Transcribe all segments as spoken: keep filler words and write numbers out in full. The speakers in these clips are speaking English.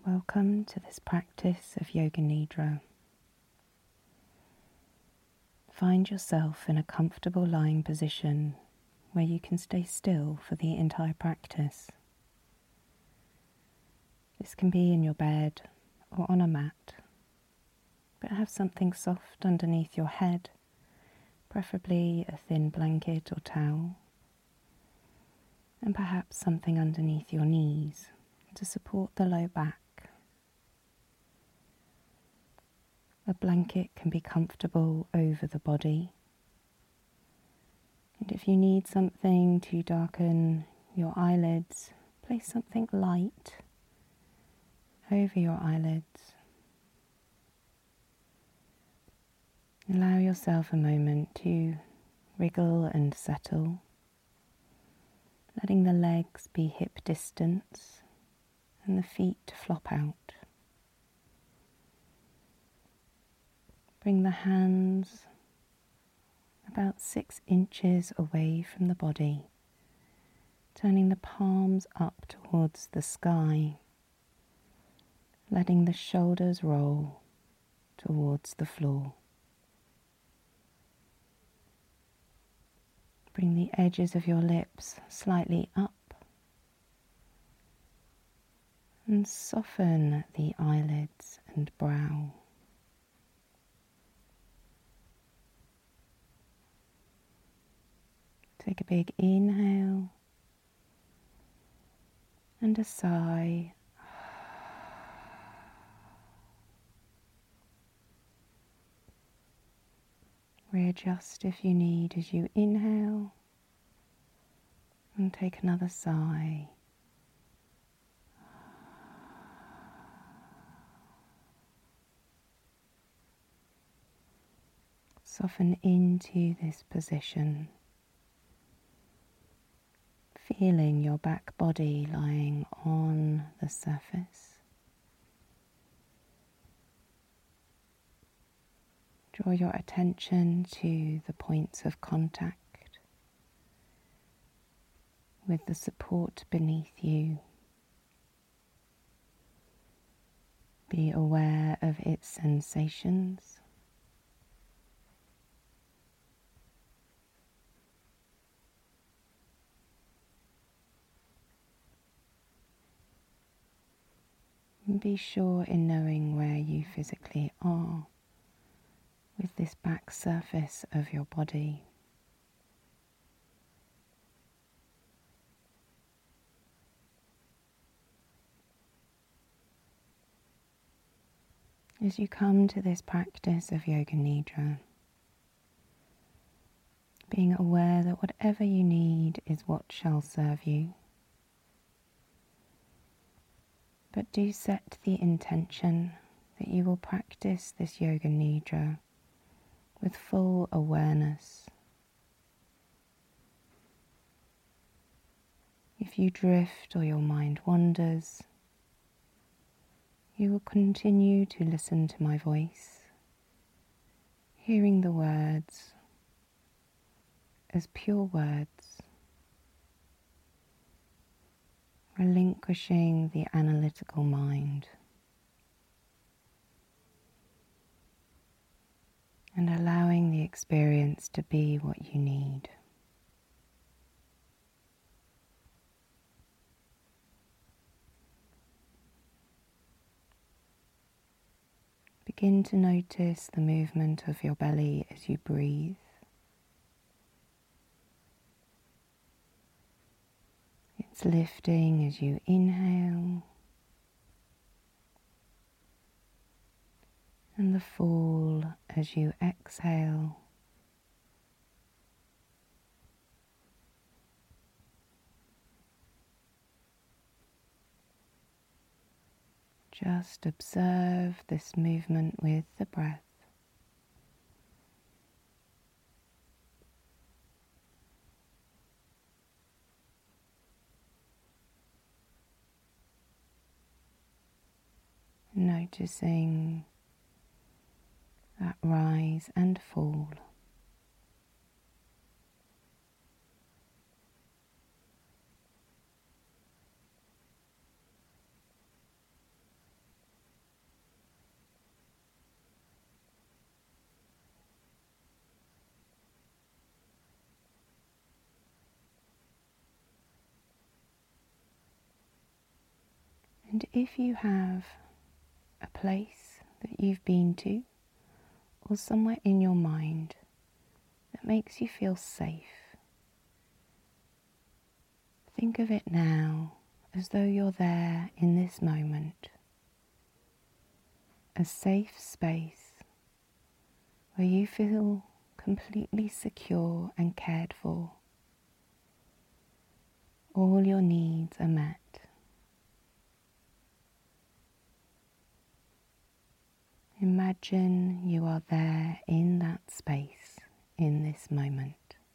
Welcome to this practice of Yoga Nidra. Find yourself in a comfortable lying position where you can stay still for the entire practice. This can be in your bed or on a mat, but have something soft underneath your head, preferably a thin blanket or towel, and perhaps something underneath your knees to support the low back. A blanket can be comfortable over the body, and if you need something to darken your eyelids, place something light over your eyelids. Allow yourself a moment to wriggle and settle, letting the legs be hip distance and the feet to flop out. Bring the hands about six inches away from the body, turning the palms up towards the sky, letting the shoulders roll towards the floor. Bring the edges of your lips slightly up and soften the eyelids and brow. Take a big inhale and a sigh. Readjust if you need as you inhale and take another sigh. Soften into this position, feeling your back body lying on the surface. Draw your attention to the points of contact with the support beneath you. Be aware of its sensations. And be sure in knowing where you physically are with this back surface of your body. As you come to this practice of Yoga Nidra, being aware that whatever you need is what shall serve you. But do set the intention that you will practice this Yoga Nidra with full awareness. If you drift or your mind wanders, you will continue to listen to my voice, hearing the words as pure words, relinquishing the analytical mind and allowing the experience to be what you need. Begin to notice the movement of your belly as you breathe. It's lifting as you inhale and the fall as you exhale. Just observe this movement with the breath. Noticing that rise and fall. And if you have a place that you've been to, or somewhere in your mind that makes you feel safe, think of it now as though you're there in this moment, a safe space where you feel completely secure and cared for. All your needs are met. Imagine you are there in that space in this moment.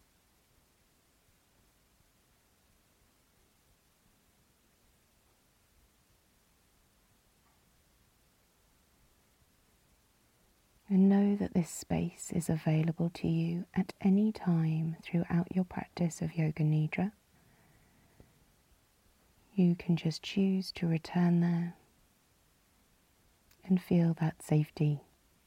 And know that this space is available to you at any time throughout your practice of Yoga Nidra. You can just choose to return there and feel that safety.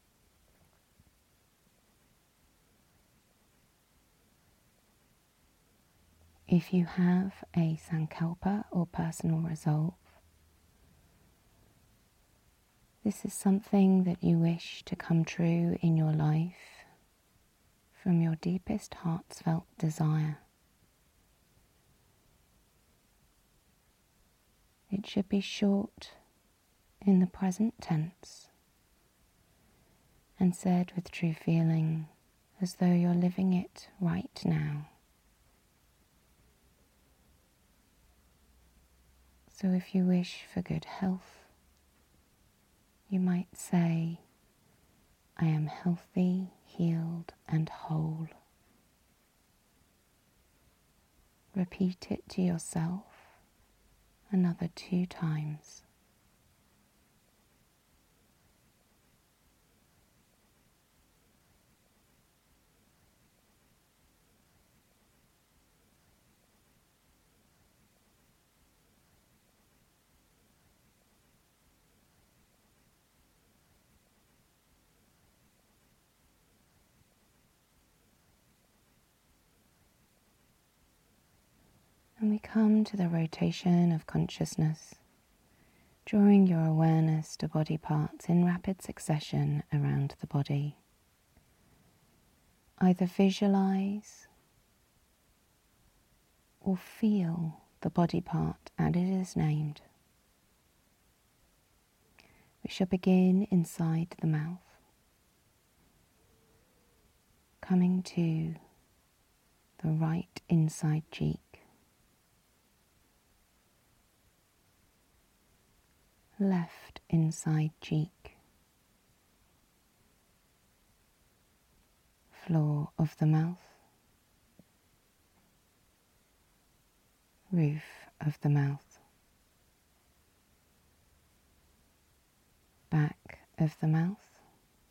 If you have a sankalpa or personal resolve, this is something that you wish to come true in your life from your deepest heart's felt desire. It should be short in the present tense and said with true feeling, as though you're living it right now. So if you wish for good health, you might say, I am healthy, healed, and whole. Repeat it to yourself another two times. And we come to the rotation of consciousness, drawing your awareness to body parts in rapid succession around the body. Either visualize or feel the body part as it is named. We shall begin inside the mouth, coming to the right inside cheek, left inside cheek, floor of the mouth, roof of the mouth, back of the mouth,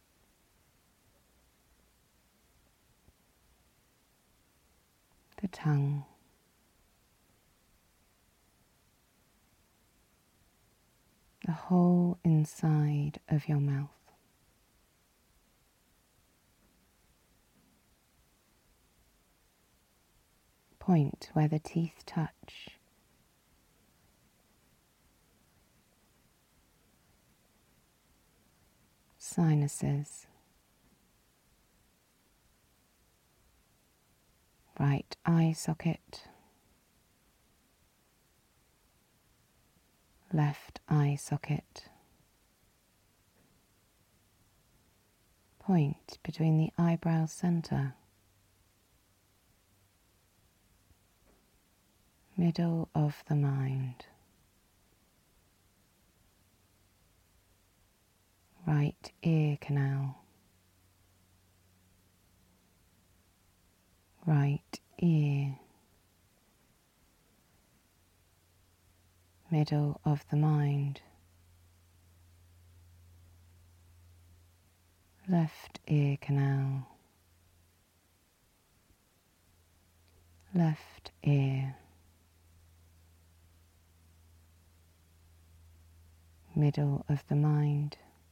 the tongue, the whole inside of your mouth. Point where the teeth touch. Sinuses. Right eye socket. Left eye socket. Point between the eyebrow center. Middle of the mind. Right ear canal. Right ear. Middle of the mind. Left ear canal. Left ear. Middle of the mind.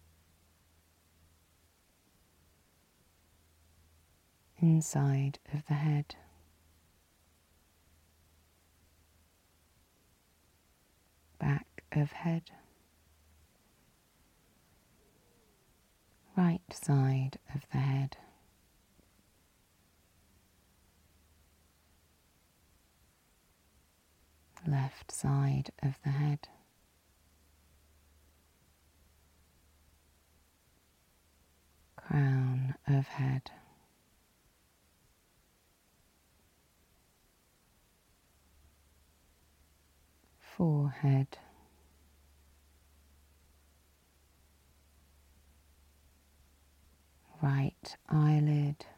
Inside of the head. Back of head, right side of the head, left side of the head, crown of head, forehead, right eyelid,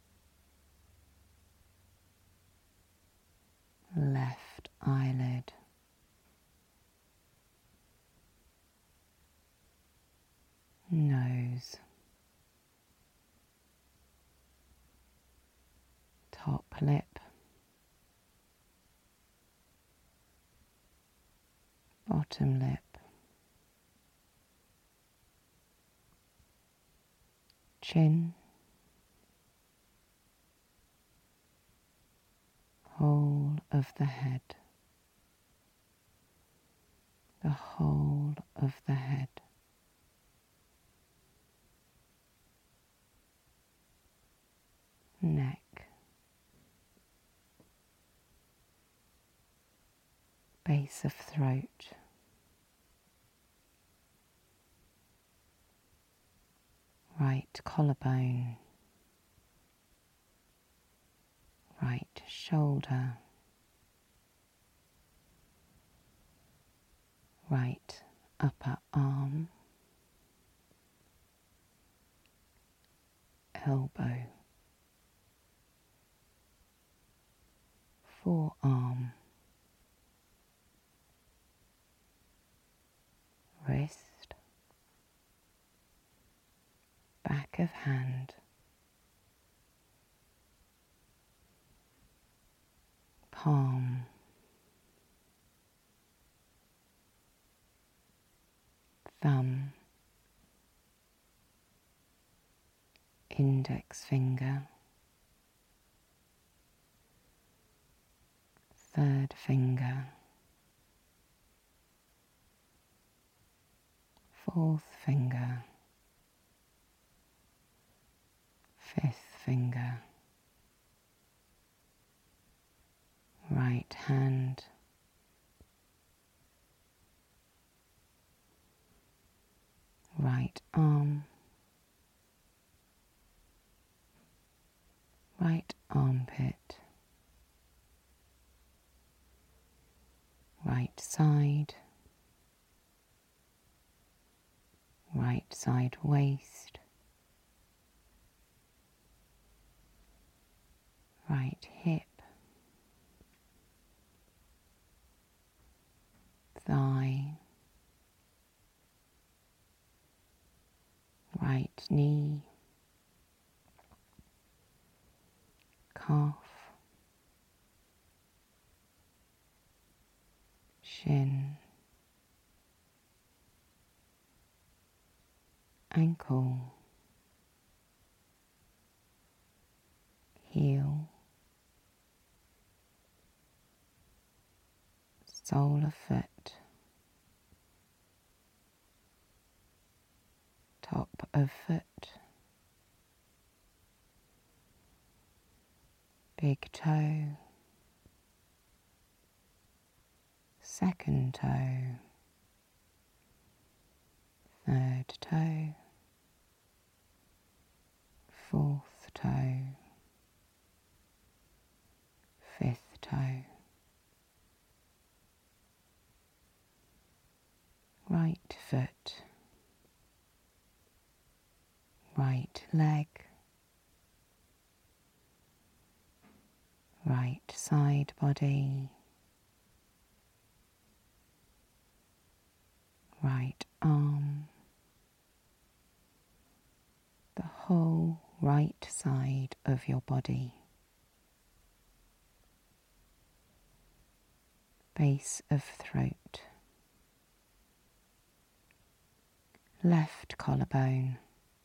left eyelid, nose, top lip, bottom lip, chin, whole of the head, the whole of the head, neck, base of throat, right collarbone, right shoulder, right upper arm, elbow, forearm, wrist, back of hand, palm, thumb, index finger, third finger, fourth finger, fifth finger, right hand, right arm, right armpit, right side, right side waist, right hip, thigh, right knee, calf, shin, ankle, heel, sole of foot, top of foot, big toe, second toe, third toe, fourth toe, fifth toe, right foot, right leg, right side body, right arm, the whole right side of your body, base of throat, left collarbone,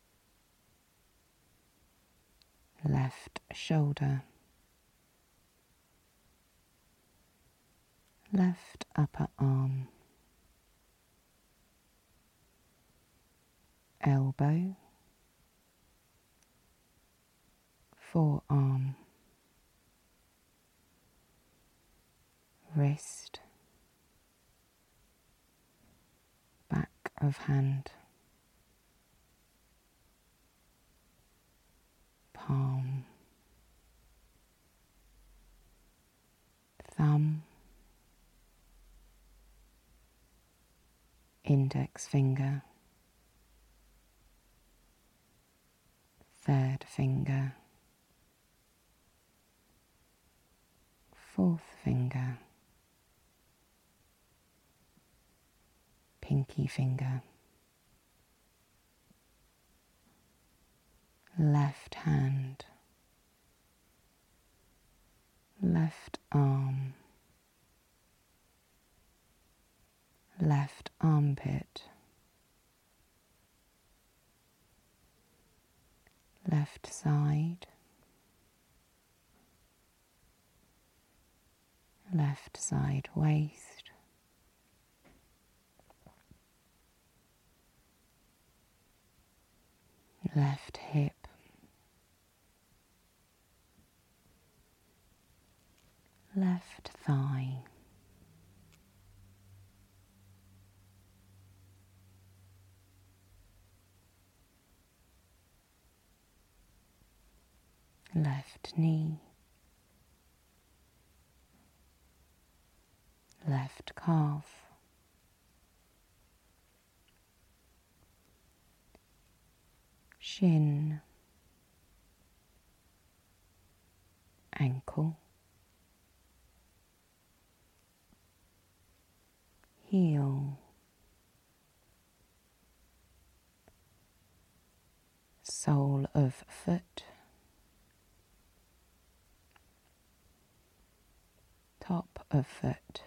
left shoulder, left upper arm, elbow, forearm, wrist, back of hand, palm, thumb, index finger, third finger, fourth finger, pinky finger, left hand, left arm, left armpit, left side, left side waist, left hip, left thigh, left knee, left calf, shin, ankle, heel, sole of foot, top of foot,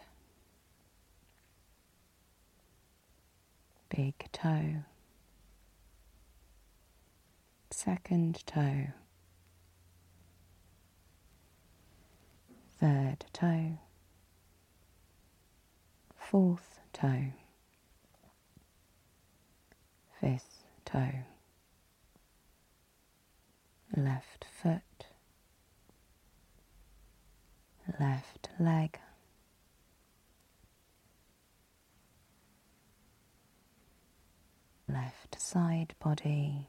big toe, second toe, third toe, fourth toe, fifth toe, left foot, left leg, left side body,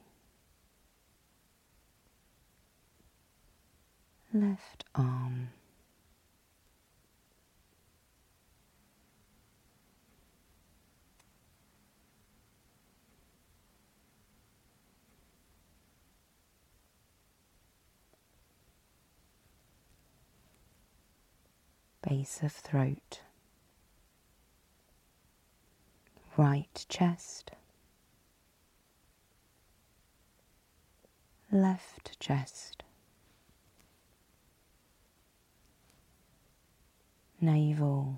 left arm, base of throat, right chest, left chest, navel,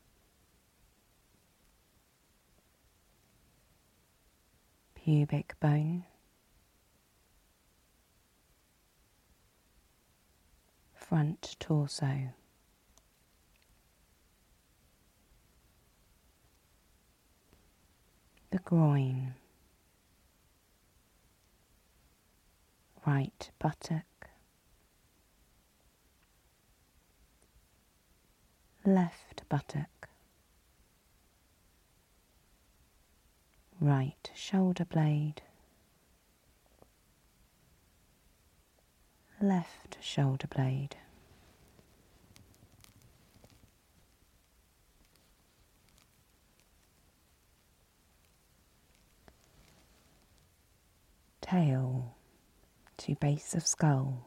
pubic bone, front torso, the groin, right buttock, left buttock, right shoulder blade, left shoulder blade, tail to base of skull,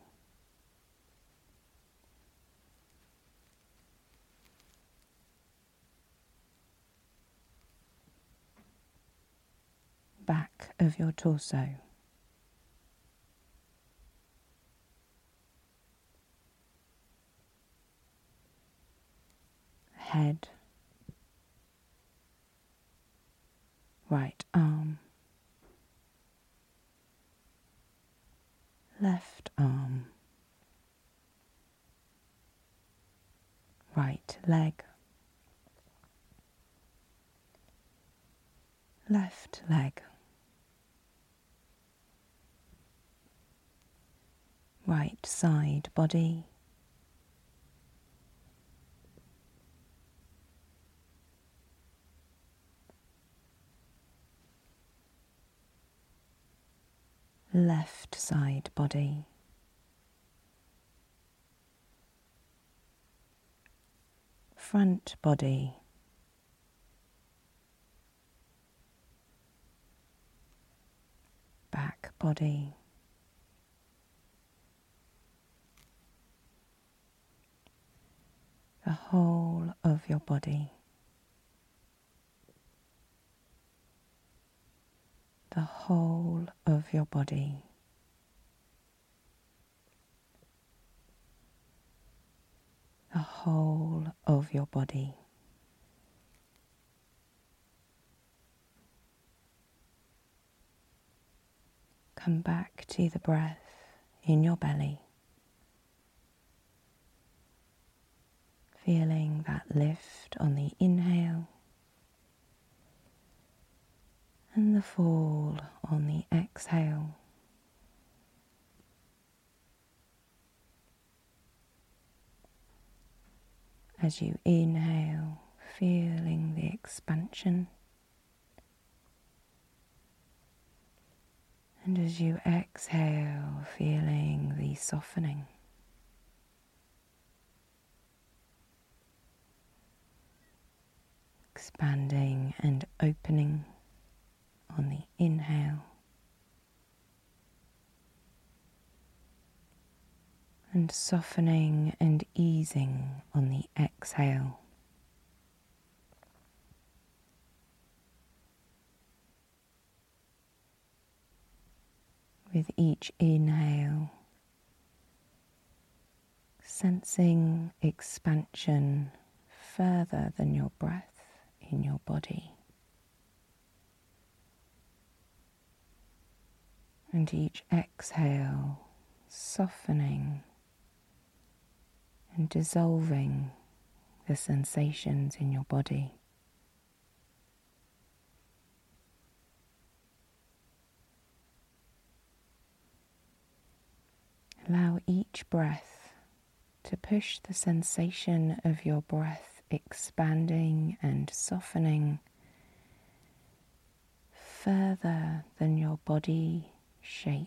back of your torso, head, right arm, left arm, right leg, left leg, right side body, left side body, front body, back body, the whole of your body, the whole of your body, the whole of your body. Come back to the breath in your belly, feeling that lift on the inhale and the fall on the exhale. As you inhale, feeling the expansion, and as you exhale, feeling the softening. Expanding and opening on the inhale, and softening and easing on the exhale. With each inhale, sensing expansion further than your breath in your body. And each exhale, softening and dissolving the sensations in your body. Allow each breath to push the sensation of your breath expanding and softening further than your body shape.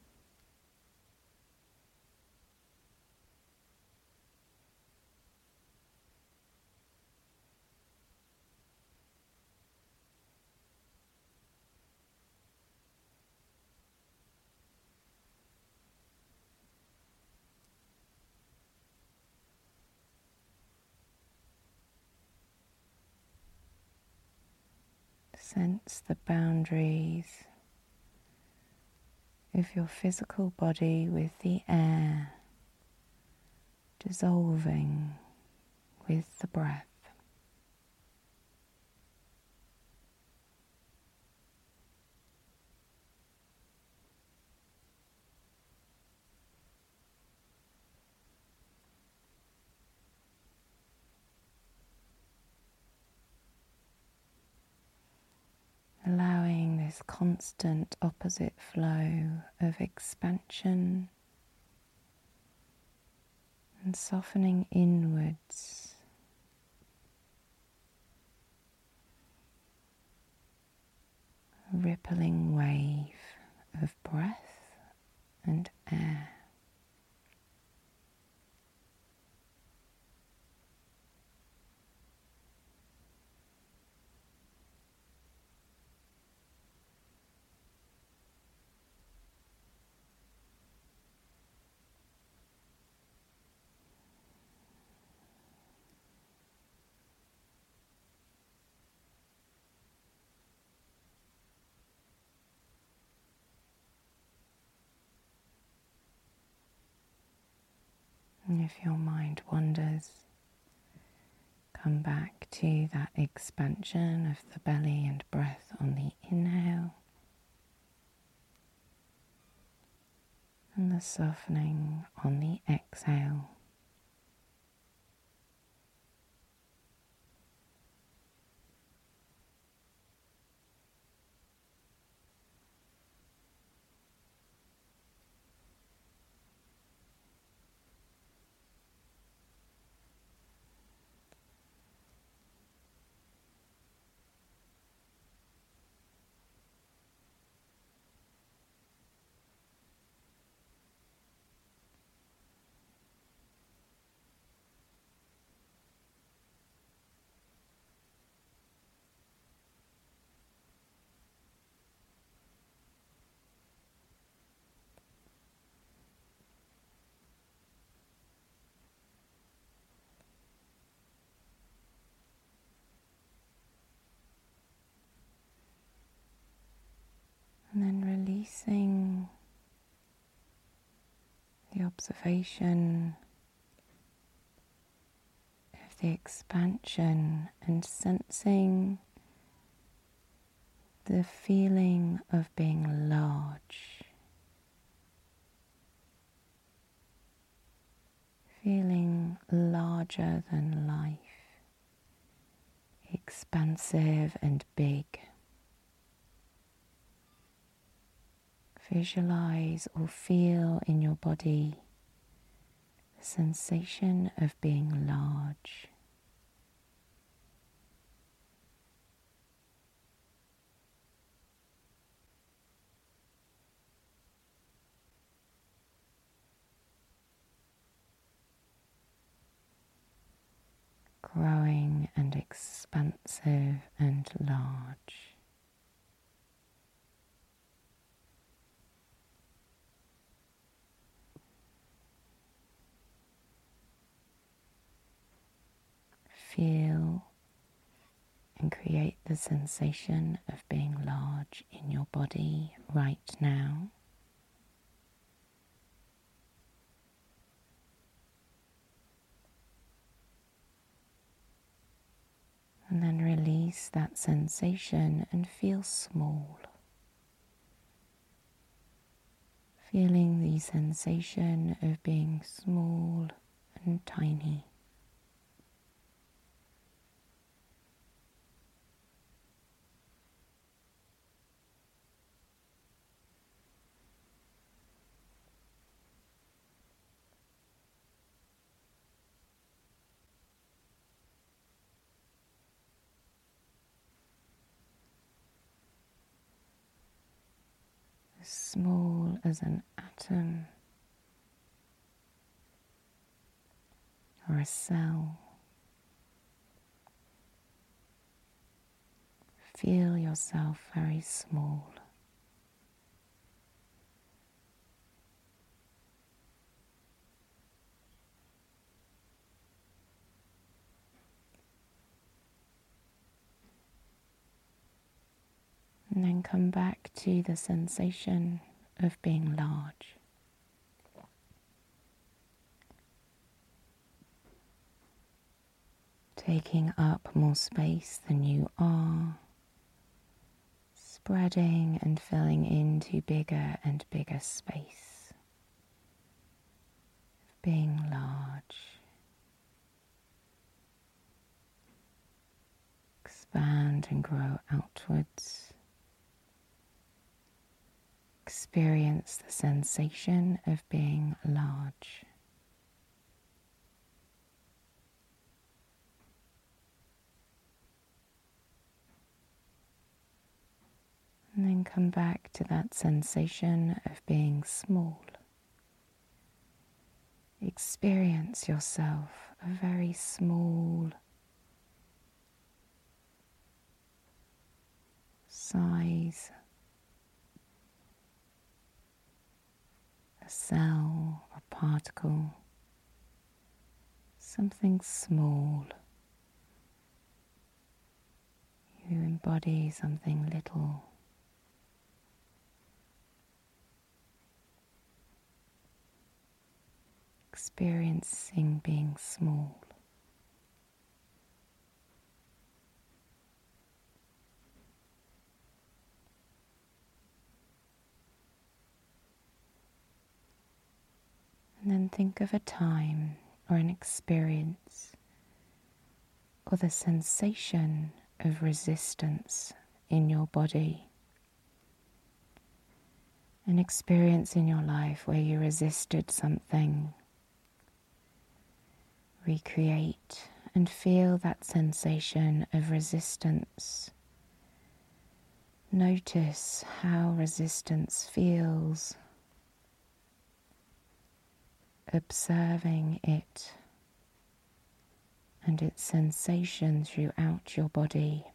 Sense the boundaries of your physical body with the air dissolving with the breath. Allowing this constant opposite flow of expansion and softening inwards, a rippling wave of breath and air. And if your mind wanders, come back to that expansion of the belly and breath on the inhale, and the softening on the exhale. releasing the observation of the expansion and sensing the feeling of being large, feeling larger than life, expansive and big. Visualize or feel in your body the sensation of being large. Growing and expansive and large. Feel and create the sensation of being large in your body right now. And then release that sensation and feel small. Feeling the sensation of being small and tiny. As small as an atom or a cell. Feel yourself very small. And then come back to the sensation of being large. Taking up more space than you are, spreading and filling into bigger and bigger space, being large. Expand and grow outwards. Experience the sensation of being large. And then come back to that sensation of being small. Experience yourself a very small size, a cell, a particle, something small. You embody something little. Experiencing being small. And then think of a time or an experience or the sensation of resistance in your body. An experience in your life where you resisted something. Recreate and feel that sensation of resistance. Notice how resistance feels. Observing it and its sensation throughout your body.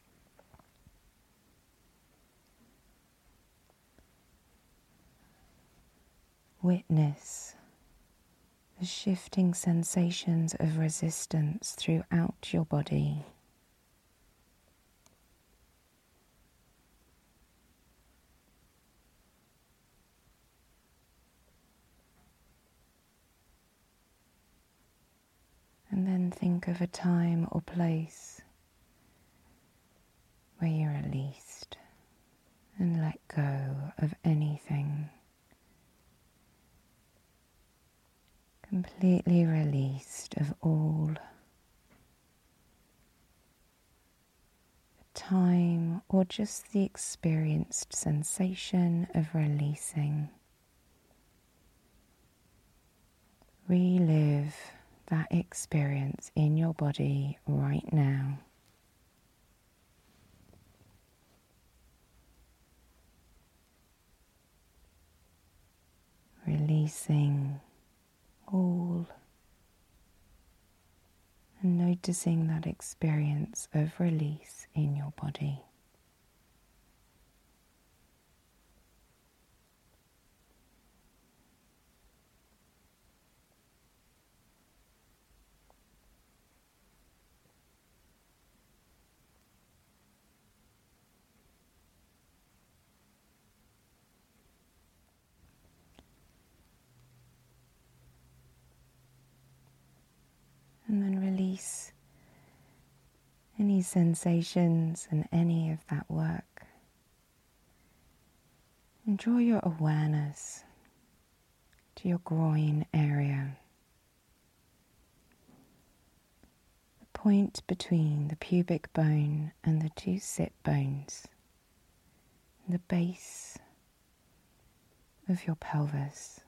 Witness the shifting sensations of resistance throughout your body. And then think of a time or place where you released and let go of anything. Completely released of all the time or just the experienced sensation of releasing. Relive that experience in your body right now. Releasing all and noticing that experience of release in your body. And then release any sensations and any of that work. And draw your awareness to your groin area, the point between the pubic bone and the two sit bones, the base of your pelvis.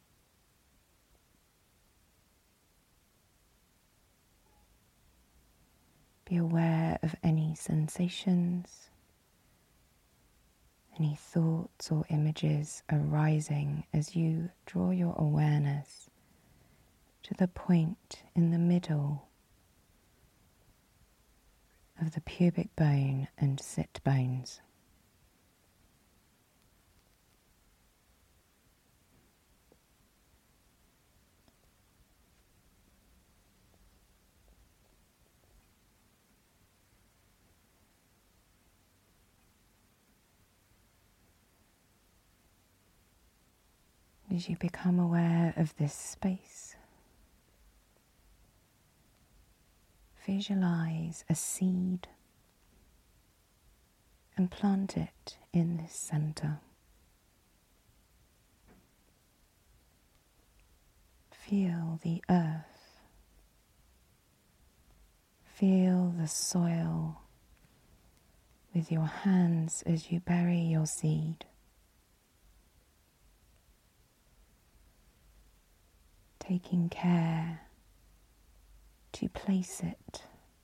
Be aware of any sensations, any thoughts or images arising as you draw your awareness to the point in the middle of the pubic bone and sit bones. As you become aware of this space, visualize a seed and plant it in this center. Feel the earth, feel the soil with your hands as you bury your seed. Taking care to place it,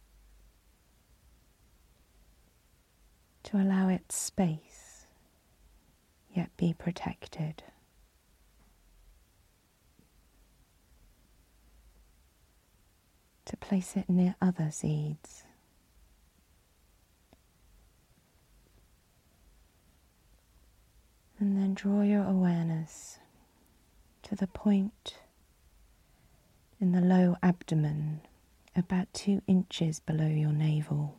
to allow it space, yet be protected. To place it near other seeds. And then draw your awareness to the point in the low abdomen, about two inches below your navel.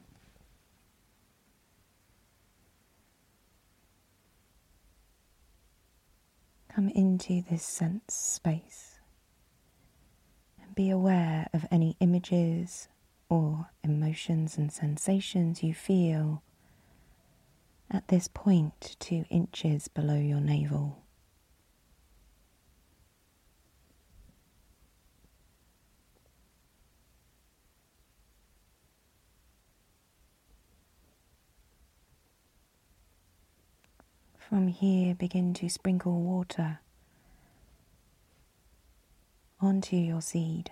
Come into this sense space and be aware of any images or emotions and sensations you feel at this point two inches below your navel. From here, begin to sprinkle water onto your seed,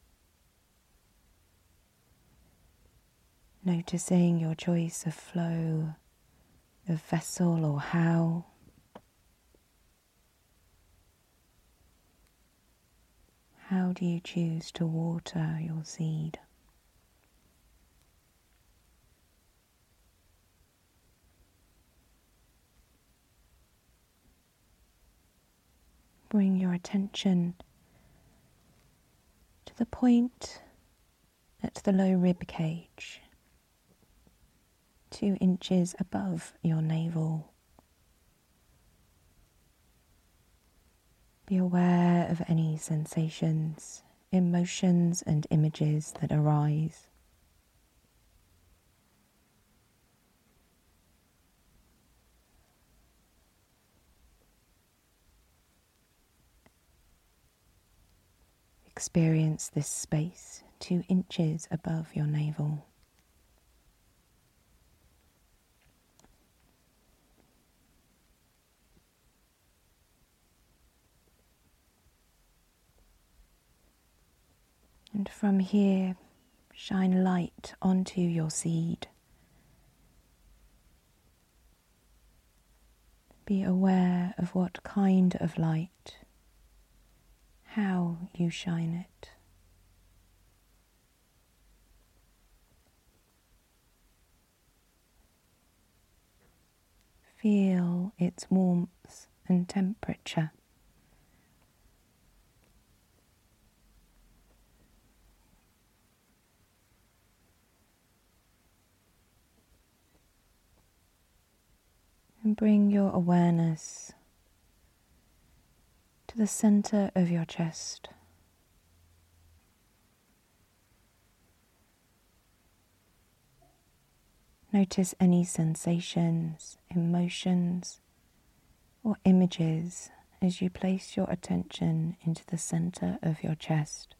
noticing your choice of flow, of vessel or how. How do you choose to water your seed? Bring your attention to the point at the low rib cage, two inches above your navel. Be aware of any sensations, emotions and images that arise. Experience this space two inches above your navel. And from here, shine light onto your seed. Be aware of what kind of light, how you shine it. Feel its warmth and temperature. And bring your awareness to the center of your chest. Notice any sensations, emotions, or images as you place your attention into the center of your chest.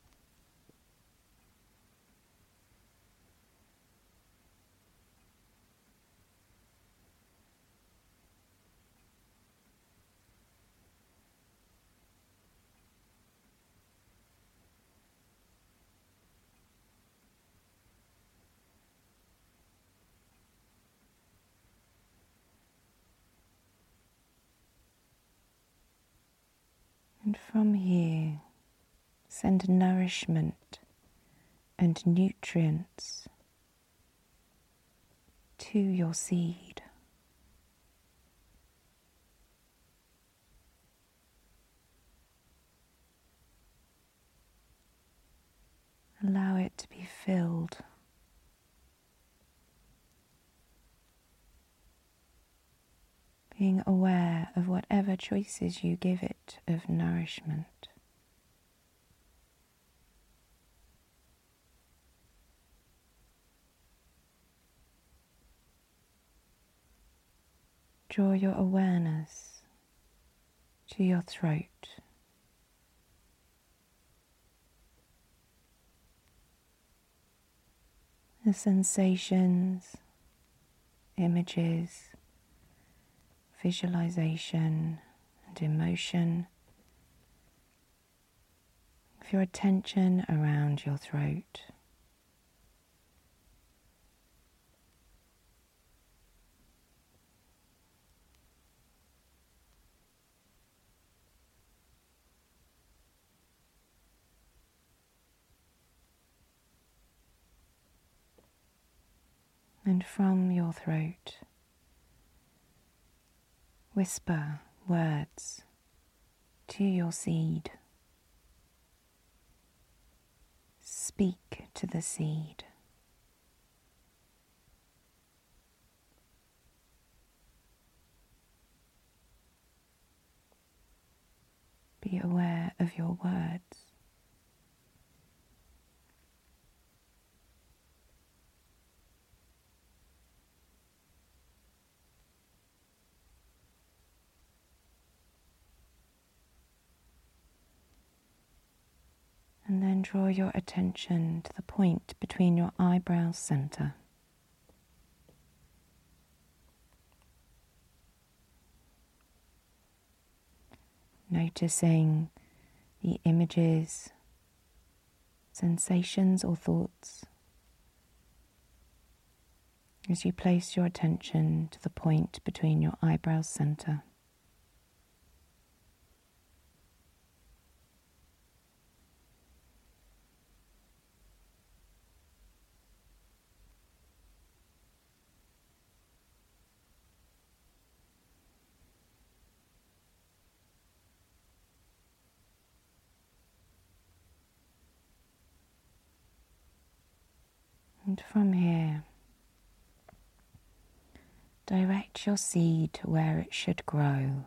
And from here, send nourishment and nutrients to your seed. Allow it to be filled. Being aware of whatever choices you give it of nourishment. Draw your awareness to your throat. The sensations, images, visualization and emotion of your attention around your throat. And from your throat, whisper words to your seed. Speak to the seed. Be aware of your words. And then draw your attention to the point between your eyebrows center. Noticing the images, sensations or thoughts as you place your attention to the point between your eyebrows center. And from here, direct your seed to where it should grow.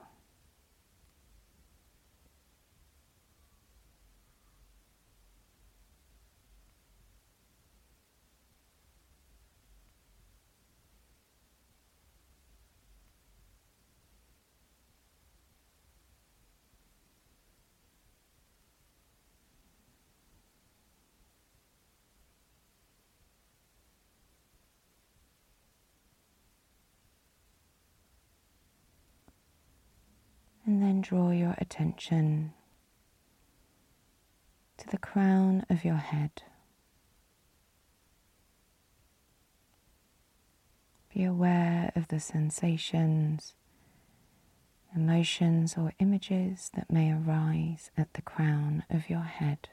then draw your attention to the crown of your head. Be aware of the sensations, emotions, or images that may arise at the crown of your head.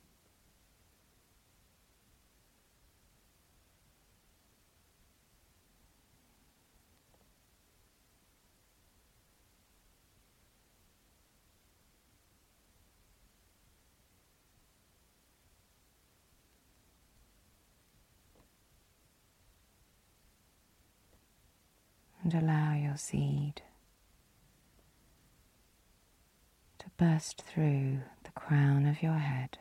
And allow your seed to burst through the crown of your head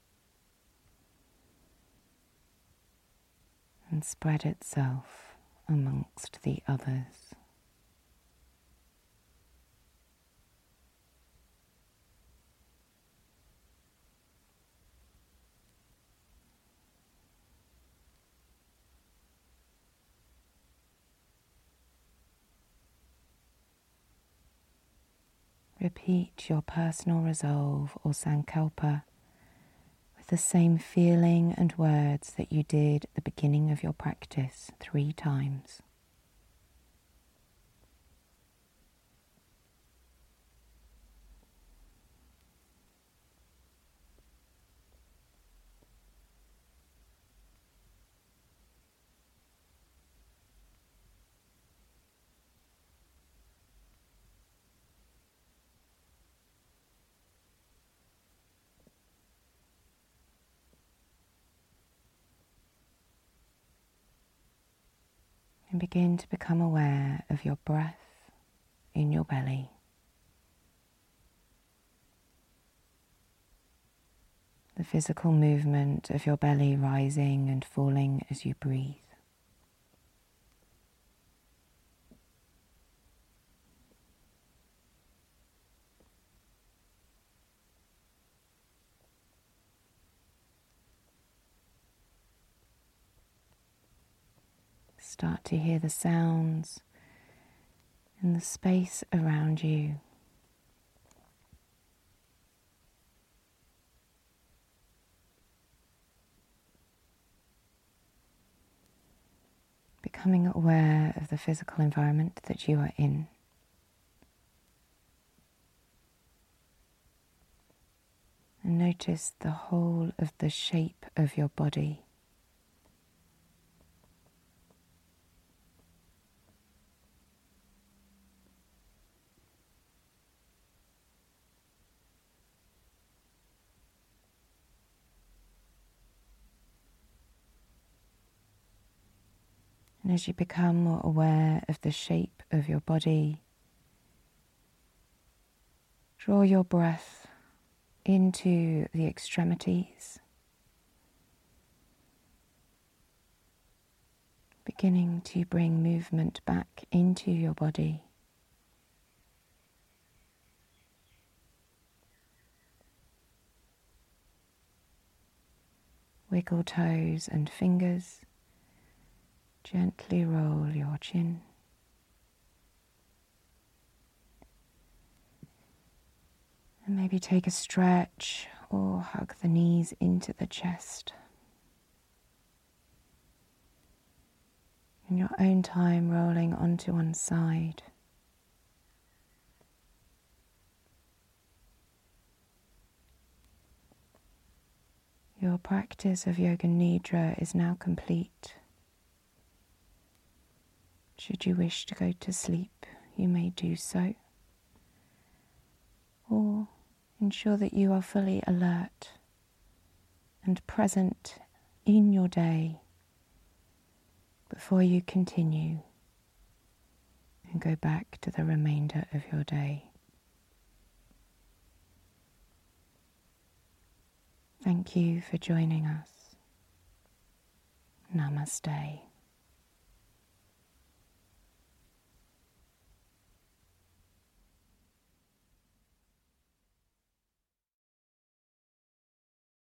and spread itself amongst the others. Repeat your personal resolve or sankalpa with the same feeling and words that you did at the beginning of your practice three times. And begin to become aware of your breath in your belly. The physical movement of your belly rising and falling as you breathe. Start to hear the sounds in the space around you. Becoming aware of the physical environment that you are in. And notice the whole of the shape of your body. And as you become more aware of the shape of your body, draw your breath into the extremities, beginning to bring movement back into your body. Wiggle toes and fingers. Gently roll your chin. And maybe take a stretch or hug the knees into the chest. In your own time, rolling onto one side. Your practice of Yoga Nidra is now complete. Should you wish to go to sleep, you may do so. Or ensure that you are fully alert and present in your day before you continue and go back to the remainder of your day. Thank you for joining us. Namaste.